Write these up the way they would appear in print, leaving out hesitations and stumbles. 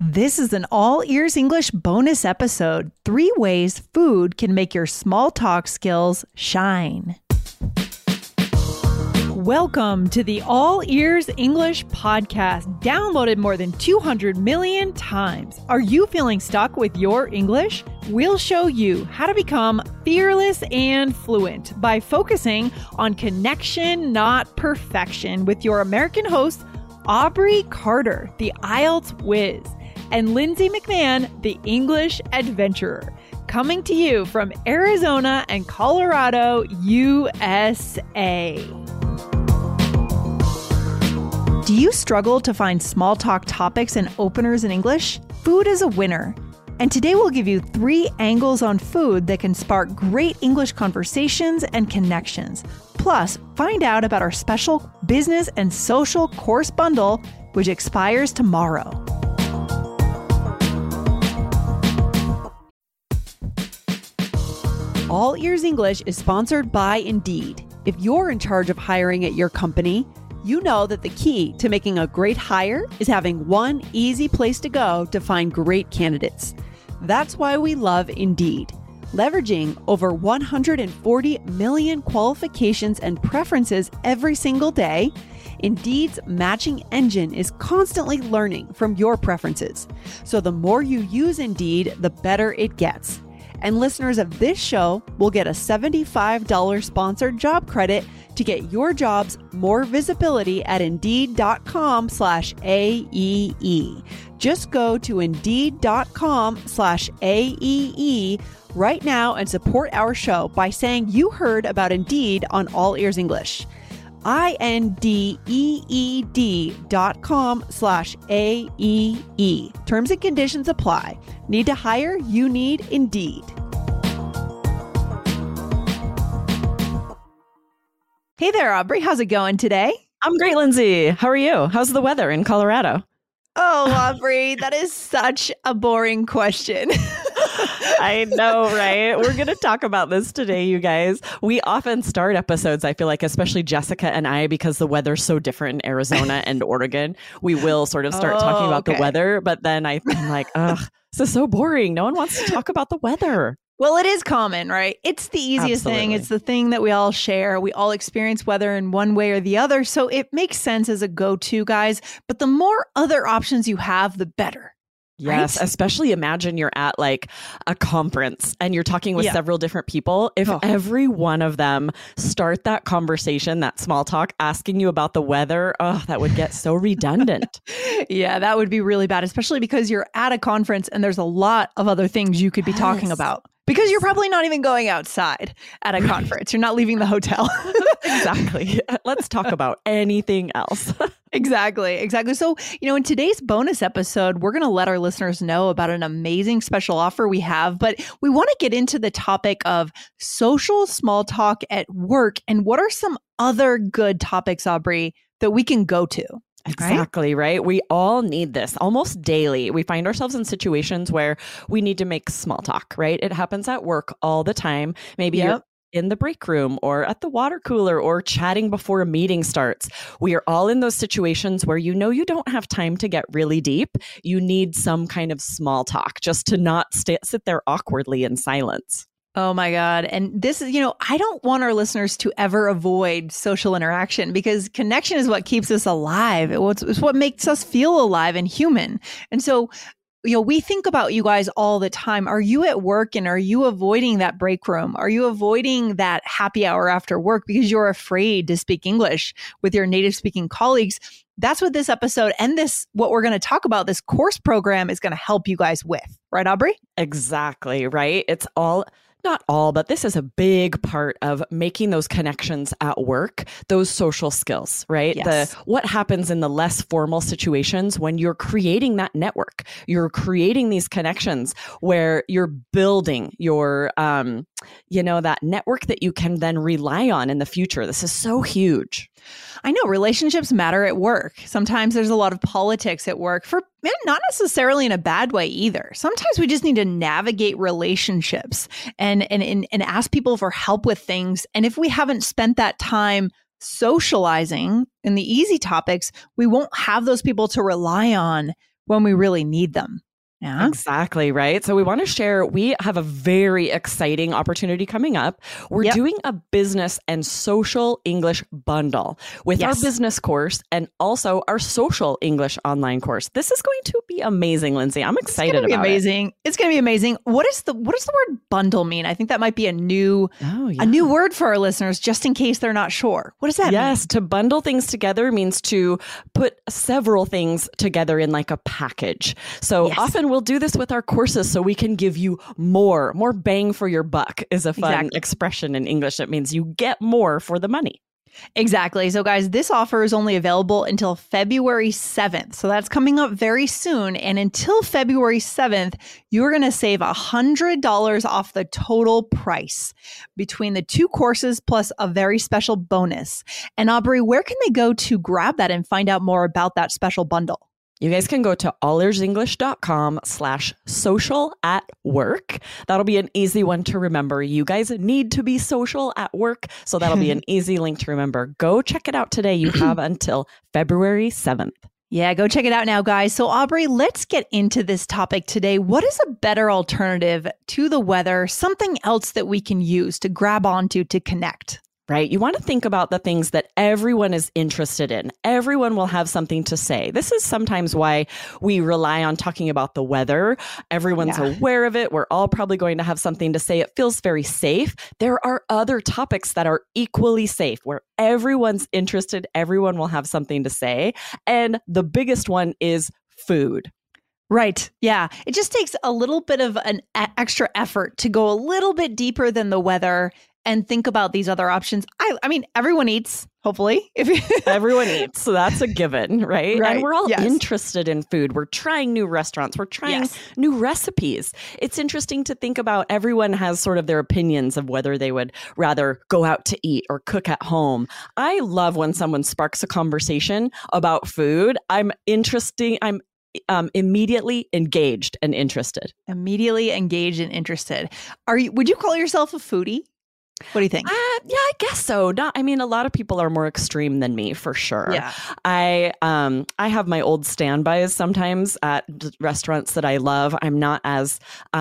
This is an All Ears English bonus episode. 3 ways food can make your small talk skills shine. Welcome to the All Ears English podcast, downloaded more than 200 million times. Are you feeling stuck with your English? We'll show you how to become fearless and fluent by focusing on connection, not perfection, with your American host, Aubrey Carter, the IELTS whiz, and Lindsay McMahon, the English adventurer, coming to you from Arizona and Colorado, USA. Do you struggle to find small talk topics and openers in English? Food is a winner. And today we'll give you 3 angles on food that can spark great English conversations and connections. Plus, find out about our special business and social course bundle, which expires tomorrow. All Ears English is sponsored by Indeed. If you're in charge of hiring at your company, you know that the key to making a great hire is having one easy place to go to find great candidates. That's why we love Indeed. Leveraging over 140 million qualifications and preferences every single day, Indeed's matching engine is constantly learning from your preferences. So the more you use Indeed, the better it gets. And listeners of this show will get a $75 sponsored job credit to get your jobs more visibility at Indeed.com/AEE. Just go to Indeed.com/AEE right now and support our show by saying you heard about Indeed on All Ears English. Indeed.com/AEE. Terms and conditions apply. Need to hire? You need Indeed. Hey there, Aubrey. How's it going today? I'm great, Lindsay. How are you? How's the weather in Colorado? Oh, Aubrey, that is such a boring question. I know, right? We're going to talk about this today, you guys. We often start episodes, I feel like, especially Jessica and I, because the weather's so different in Arizona and Oregon. We will sort of start talking about the weather, but then I'm like, ugh, this is so boring. No one wants to talk about the weather. Well, it is common, right? It's the easiest thing. It's the thing that we all share. We all experience weather in one way or the other. So it makes sense as a go-to, guys. But the more other options you have, the better. Yes, right? Especially imagine you're at like a conference and you're talking with several different people. If every one of them start that conversation, that small talk, asking you about the weather, that would get so redundant. Yeah, that would be really bad, especially because you're at a conference and there's a lot of other things you could be talking about. Because you're probably not even going outside at a conference. You're not leaving the hotel. Exactly. Let's talk about anything else. Exactly. So, in today's bonus episode, we're going to let our listeners know about an amazing special offer we have, but we want to get into the topic of social small talk at work and what are some other good topics, Aubrey, that we can go to. Exactly, right? We all need this almost daily. We find ourselves in situations where we need to make small talk, right? It happens at work all the time. Maybe you're in the break room or at the water cooler or chatting before a meeting starts. We are all in those situations where you don't have time to get really deep. You need some kind of small talk just to not sit there awkwardly in silence. Oh my God. And this is, I don't want our listeners to ever avoid social interaction because connection is what keeps us alive. It's what makes us feel alive and human. And so, we think about you guys all the time. Are you at work and are you avoiding that break room? Are you avoiding that happy hour after work because you're afraid to speak English with your native speaking colleagues? That's what this episode and what we're going to talk about, this course program is going to help you guys with. Right, Aubrey? Exactly, right? It's not all, but this is a big part of making those connections at work, those social skills, right? Yes. What happens in the less formal situations when you're creating that network, you're creating these connections where you're building your, that network that you can then rely on in the future. This is so huge. I know relationships matter at work. Sometimes there's a lot of politics at work, not necessarily in a bad way either. Sometimes we just need to navigate relationships and ask people for help with things. And if we haven't spent that time socializing in the easy topics, we won't have those people to rely on when we really need them. Yeah. Exactly, right? So we want to share, we have a very exciting opportunity coming up. We're doing a business and social English bundle with our business course and also our social English online course. This is going to be amazing, Lindsay. I'm excited about it. It's going to be amazing. What does the word bundle mean? I think that might be a new word for our listeners, just in case they're not sure. What does that mean? Yes, to bundle things together means to put several things together in like a package. So often we'll do this with our courses so we can give you more bang for your buck is a fun expression in English. It means you get more for the money. Exactly. So guys, this offer is only available until February 7th. So that's coming up very soon. And until February 7th, you're going to save $100 off the total price between the two courses plus a very special bonus. And Aubrey, where can they go to grab that and find out more about that special bundle? You guys can go to allearsenglish.com/social@work. That'll be an easy one to remember. You guys need to be social at work. So that'll be an easy link to remember. Go check it out today. You have until February 7th. Yeah, go check it out now, guys. So Aubrey, let's get into this topic today. What is a better alternative to the weather? Something else that we can use to grab onto to connect? Right? You want to think about the things that everyone is interested in. Everyone will have something to say. This is sometimes why we rely on talking about the weather. Everyone's aware of it. We're all probably going to have something to say. It feels very safe. There are other topics that are equally safe where everyone's interested. Everyone will have something to say. And the biggest one is food. Right. Yeah. It just takes a little bit of an extra effort to go a little bit deeper than the weather and think about these other options. I mean, everyone eats, hopefully. Everyone eats. So that's a given, right? And we're all interested in food. We're trying new restaurants. We're trying new recipes. It's interesting to think about everyone has sort of their opinions of whether they would rather go out to eat or cook at home. I love when someone sparks a conversation about food. I'm immediately engaged and interested. Immediately engaged and interested. Would you call yourself a foodie? What do you think? Yeah, I guess so. A lot of people are more extreme than me, for sure. Yeah. I have my old standbys sometimes at restaurants that I love. I'm not as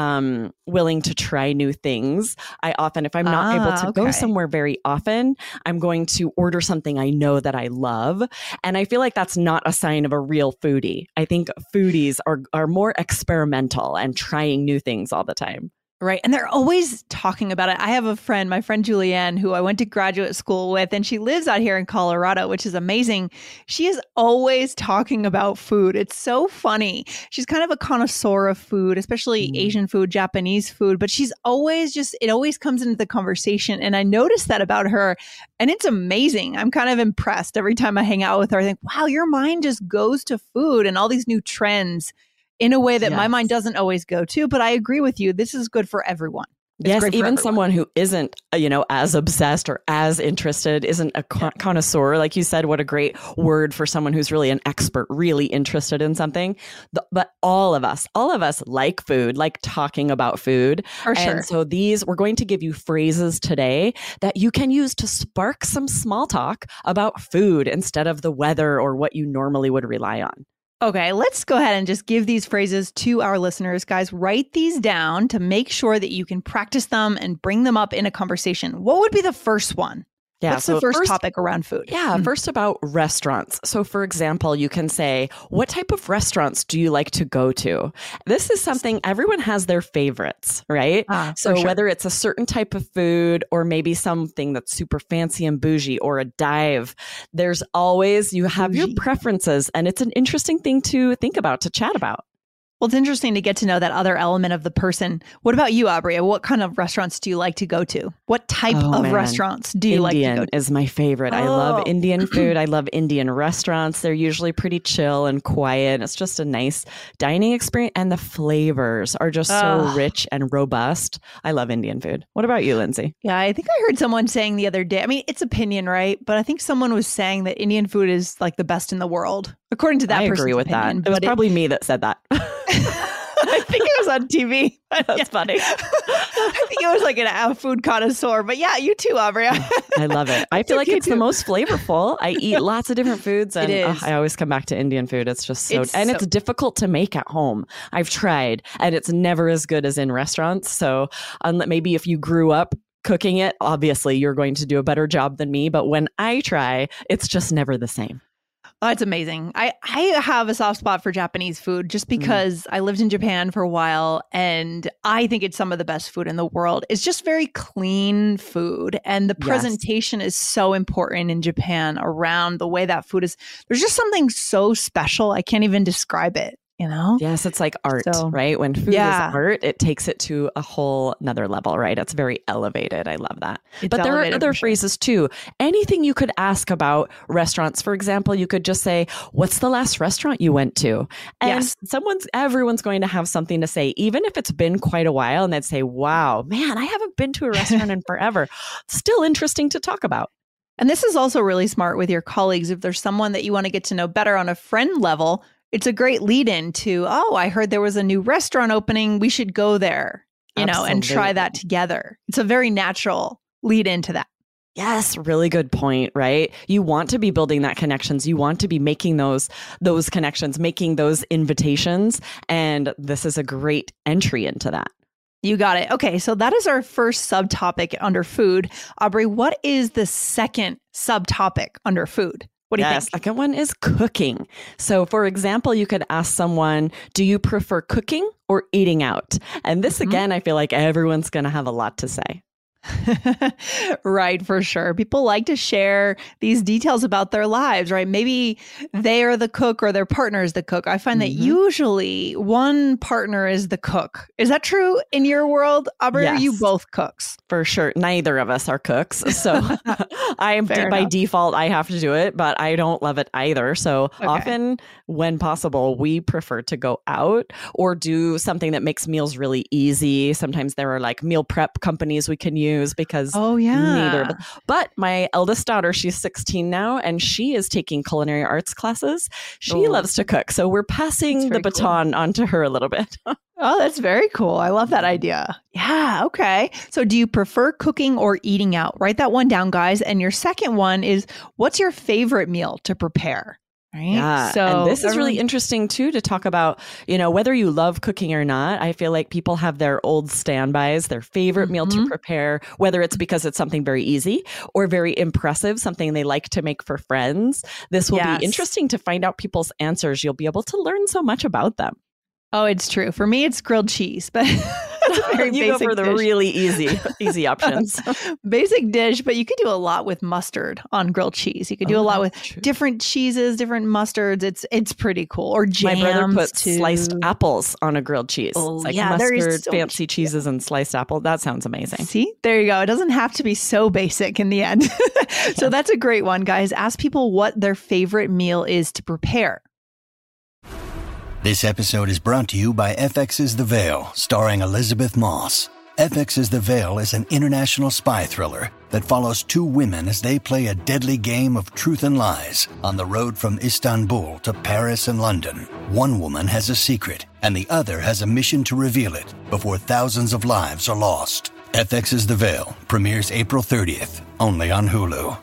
willing to try new things. I often, if I'm not able to go somewhere very often, I'm going to order something I know that I love. And I feel like that's not a sign of a real foodie. I think foodies are more experimental and trying new things all the time. Right. And they're always talking about it. I have a friend, my friend Julianne, who I went to graduate school with, and she lives out here in Colorado, which is amazing. She is always talking about food. It's so funny. She's kind of a connoisseur of food, especially Asian food, Japanese food, but she's always it always comes into the conversation. And I noticed that about her, and it's amazing. I'm kind of impressed every time I hang out with her. I think, wow, your mind just goes to food and all these new trends in a way that my mind doesn't always go to. But I agree with you. This is good for everyone. Yes, even someone who isn't, as obsessed or as interested, isn't a connoisseur. Like you said, what a great word for someone who's really an expert, really interested in something. But all of us like food, like talking about food. For sure. And so we're going to give you phrases today that you can use to spark some small talk about food instead of the weather or what you normally would rely on. Okay, let's go ahead and just give these phrases to our listeners. Guys, write these down to make sure that you can practice them and bring them up in a conversation. What would be the first one? Yeah, What's the first topic around food? Yeah, first about restaurants. So for example, you can say, what type of restaurants do you like to go to? This is something everyone has their favorites, right? So whether it's a certain type of food or maybe something that's super fancy and bougie or a dive, there's always, you have your preferences, and it's an interesting thing to think about, to chat about. Well, it's interesting to get to know that other element of the person. What about you, Aubrey? What kind of restaurants do you like to go to? What type of restaurants do you like to go to? Indian is my favorite. I love Indian food. I love Indian restaurants. They're usually pretty chill and quiet. It's just a nice dining experience. And the flavors are just so rich and robust. I love Indian food. What about you, Lindsay? Yeah, I think I heard someone saying the other day, I mean, it's opinion, right? But I think someone was saying that Indian food is like the best in the world, according to that person's opinion. I agree with that. It was probably me that said that. I think it was on TV. That's funny. I think it was like a food connoisseur. But yeah, you too, Aubrey. I love it. I feel like it's the most flavorful. I eat lots of different foods, and I always come back to Indian food. It's just it's difficult to make at home. I've tried, and it's never as good as in restaurants. So maybe if you grew up cooking it, obviously you're going to do a better job than me. But when I try, it's just never the same. Oh, it's amazing. I have a soft spot for Japanese food just because I lived in Japan for a while, and I think it's some of the best food in the world. It's just very clean food, and the presentation is so important in Japan around the way that food is. There's just something so special. I can't even describe it. You know? Yes, it's like art, right? When food is art, it takes it to a whole another level, right? It's very elevated. I love that. But there are other phrases too. Anything you could ask about restaurants, for example, you could just say, "What's the last restaurant you went to?" And everyone's going to have something to say, even if it's been quite a while, and they'd say, "Wow, man, I haven't been to a restaurant in forever." Still interesting to talk about. And this is also really smart with your colleagues. If there's someone that you want to get to know better on a friend level, it's a great lead in to, I heard there was a new restaurant opening. We should go there, you know, and try that together. It's a very natural lead into that. Yes, really good point, right? You want to be building that connections. You want to be making those connections, making those invitations. And this is a great entry into that. You got it. Okay, so that is our first subtopic under food. Aubrey, what is the second subtopic under food? What do you think? Second one is cooking. So for example, you could ask someone, do you prefer cooking or eating out? And this again, I feel like everyone's going to have a lot to say. Right, for sure. People like to share these details about their lives, right? Maybe they are the cook or their partner is the cook. I find that usually one partner is the cook. Is that true in your world, Aubrey? Yes. Are you both cooks? For sure. Neither of us are cooks. So I am by default, I have to do it, but I don't love it either. So often when possible, we prefer to go out or do something that makes meals really easy. Sometimes there are like meal prep companies we can use because neither. But my eldest daughter, she's 16 now, and she is taking culinary arts classes. She loves to cook. So we're passing the baton onto her a little bit. Oh, that's very cool. I love that idea. Yeah. Okay. So do you prefer cooking or eating out? Write that one down, guys. And your second one is, what's your favorite meal to prepare? Right. Yeah. So and this is really interesting too, to talk about, you know, whether you love cooking or not. I feel like people have their old standbys, their favorite meal to prepare, whether it's because it's something very easy or very impressive, something they like to make for friends. This will be interesting to find out people's answers. You'll be able to learn so much about them. Oh, it's true. For me, it's grilled cheese, but that's a very you basic go for the dish. really easy options. Basic dish, but you could do a lot with mustard on grilled cheese. You could do a lot with different cheeses, different mustards. It's pretty cool. Or jams. My brother puts sliced apples on a grilled cheese. Oh, it's like mustard, fancy cheeses, and sliced apple. That sounds amazing. See, there you go. It doesn't have to be so basic in the end. So that's a great one, guys. Ask people what their favorite meal is to prepare. This episode is brought to you by FX's The Veil, starring Elizabeth Moss. FX's The Veil is an international spy thriller that follows two women as they play a deadly game of truth and lies on the road from Istanbul to Paris and London. One woman has a secret, and the other has a mission to reveal it before thousands of lives are lost. FX's The Veil premieres April 30th, only on Hulu.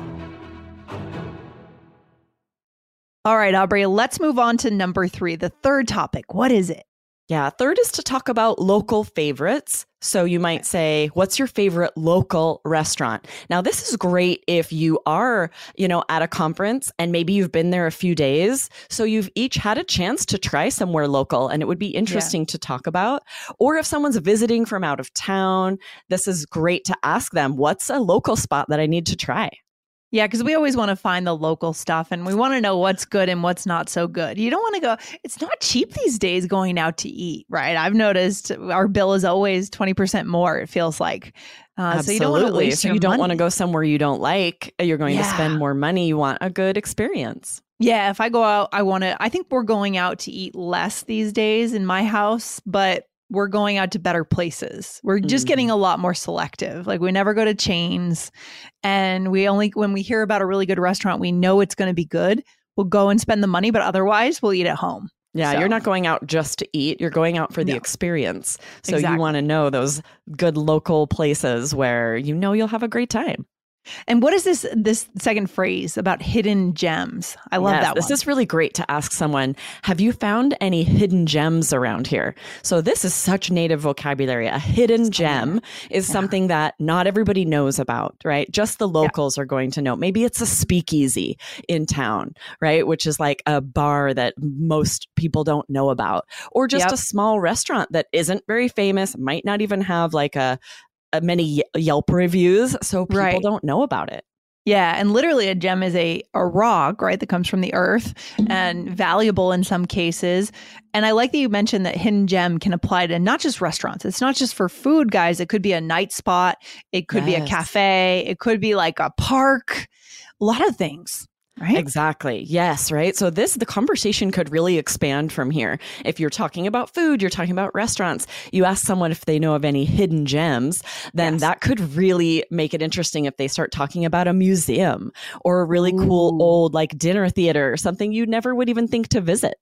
All right, Aubrey, let's move on to number 3, the third topic. What is it? Yeah, third is to talk about local favorites. So you might say, what's your favorite local restaurant? Now, this is great if you are, at a conference and maybe you've been there a few days. So you've each had a chance to try somewhere local and it would be interesting to talk about. Or if someone's visiting from out of town, this is great to ask them, what's a local spot that I need to try? Yeah, because we always want to find the local stuff and we want to know what's good and what's not so good. You don't want to go, it's not cheap these days going out to eat, right? I've noticed our bill is always 20% more, it feels like. Absolutely. So you don't want to waste your money. Want to go somewhere you don't like. You're going to spend more money. You want a good experience. Yeah, if I go out, I think we're going out to eat less these days in my house, but we're going out to better places. We're just getting a lot more selective. Like we never go to chains. And when we hear about a really good restaurant, we know it's going to be good. We'll go and spend the money, but otherwise we'll eat at home. Yeah, So. you're not going out just to eat. You're going out for the experience. So Exactly. you want to know those good local places where you know you'll have a great time. And what is this second phrase about hidden gems? I love that one. This is really great to ask someone, have you found any hidden gems around here? So this is such native vocabulary. A hidden gem is something that not everybody knows about, right? Just the locals are going to know. Maybe it's a speakeasy in town, right? Which is like a bar that most people don't know about, or just a small restaurant that isn't very famous, might not even have like many Yelp reviews, so people don't know about it. Yeah, and literally a gem is a rock, right, that comes from the earth and valuable in some cases. And I like that you mentioned that hidden gem can apply to not just restaurants. It's not just for food, guys. It could be a night spot. It could be a cafe. It could be like a park. A lot of things. Right? Exactly. Yes. Right. So the conversation could really expand from here. If you're talking about food, you're talking about restaurants, you ask someone if they know of any hidden gems, then that could really make it interesting if they start talking about a museum or a really cool old like dinner theater, something you never would even think to visit.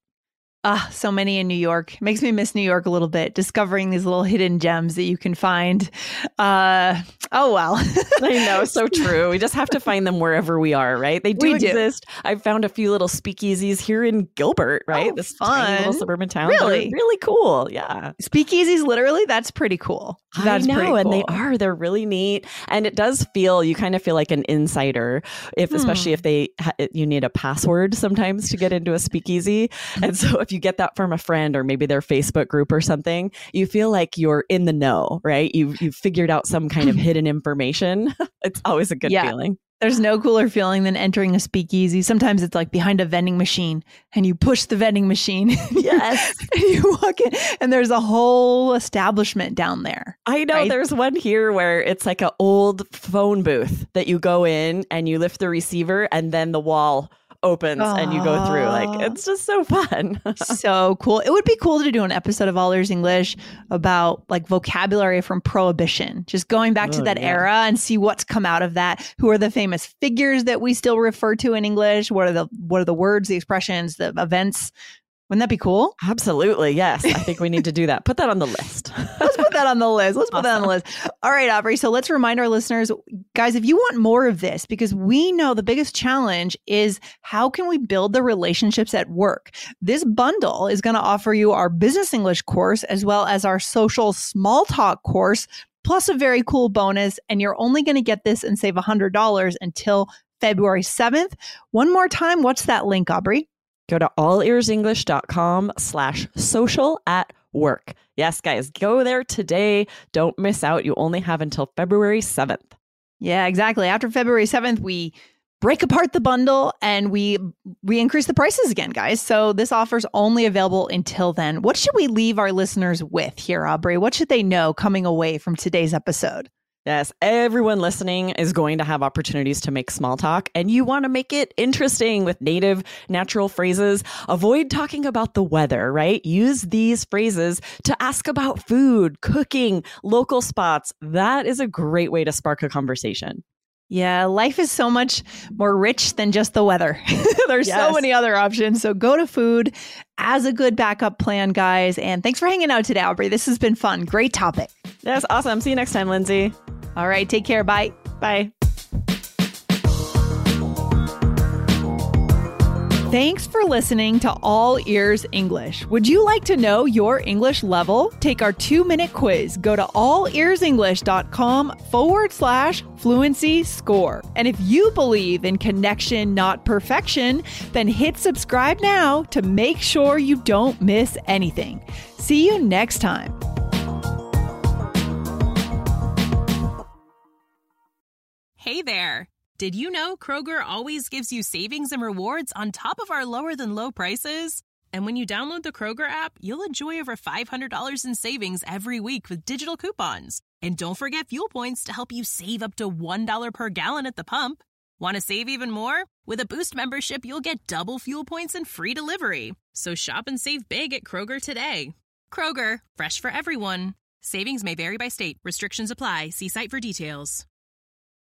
So many in New York. It makes me miss New York a little bit, discovering these little hidden gems that you can find. Oh, well. I know. So true. We just have to find them wherever we are, right? They do exist. I've found a few little speakeasies here in Gilbert, right? This tiny little suburban town. Really? Really cool. Yeah. Speakeasies, literally? That's pretty cool. That's I know, pretty cool. and they're really neat. And it does you kind of feel like an insider, especially if you need a password sometimes to get into a speakeasy. And so if you get that from a friend or maybe their Facebook group or something, you feel like you're in the know, right? You've figured out some kind of hidden information. It's always a good feeling. There's no cooler feeling than entering a speakeasy. Sometimes it's like behind a vending machine and you push the vending machine. Yes. And you walk in and there's a whole establishment down there. I know. Right? There's one here where it's like an old phone booth that you go in and you lift the receiver and then the wall opens and you go through. Like, it's just so fun. So cool. It would be cool to do an episode of All Ears English about like vocabulary from Prohibition, just going back to that era and see what's come out of that. Who are the famous figures that we still refer to in English? What are the words, the expressions, the events? Wouldn't that be cool? Absolutely. Yes. I think we need to do that. Put that on the list. Let's put that on the list. All right, Aubrey. So let's remind our listeners, guys, if you want more of this, because we know the biggest challenge is how can we build the relationships at work? This bundle is going to offer you our business English course as well as our social small talk course, plus a very cool bonus. And you're only going to get this and save $100 until February 7th. One more time. What's that link, Aubrey? Go to allearsenglish.com/social@work. Yes, guys, go there today. Don't miss out. You only have until February 7th. Yeah, exactly. After February 7th, we break apart the bundle and we increase the prices again, guys. So this offer's only available until then. What should we leave our listeners with here, Aubrey? What should they know coming away from today's episode? Yes, everyone listening is going to have opportunities to make small talk, and you want to make it interesting with native, natural phrases. Avoid talking about the weather, right? Use these phrases to ask about food, cooking, local spots. That is a great way to spark a conversation. Yeah, life is so much more rich than just the weather. There's so many other options. So go to food as a good backup plan, guys. And thanks for hanging out today, Aubrey. This has been fun. Great topic. That's awesome. See you next time, Lindsay. All right. Take care. Bye. Bye. Thanks for listening to All Ears English. Would you like to know your English level? Take our 2-minute quiz. Go to allearsenglish.com/fluency score. And if you believe in connection, not perfection, then hit subscribe now to make sure you don't miss anything. See you next time. Hey there. Did you know Kroger always gives you savings and rewards on top of our lower than low prices? And when you download the Kroger app, you'll enjoy over $500 in savings every week with digital coupons. And don't forget fuel points to help you save up to $1 per gallon at the pump. Want to save even more? With a Boost membership, you'll get double fuel points and free delivery. So shop and save big at Kroger today. Kroger, fresh for everyone. Savings may vary by state. Restrictions apply. See site for details.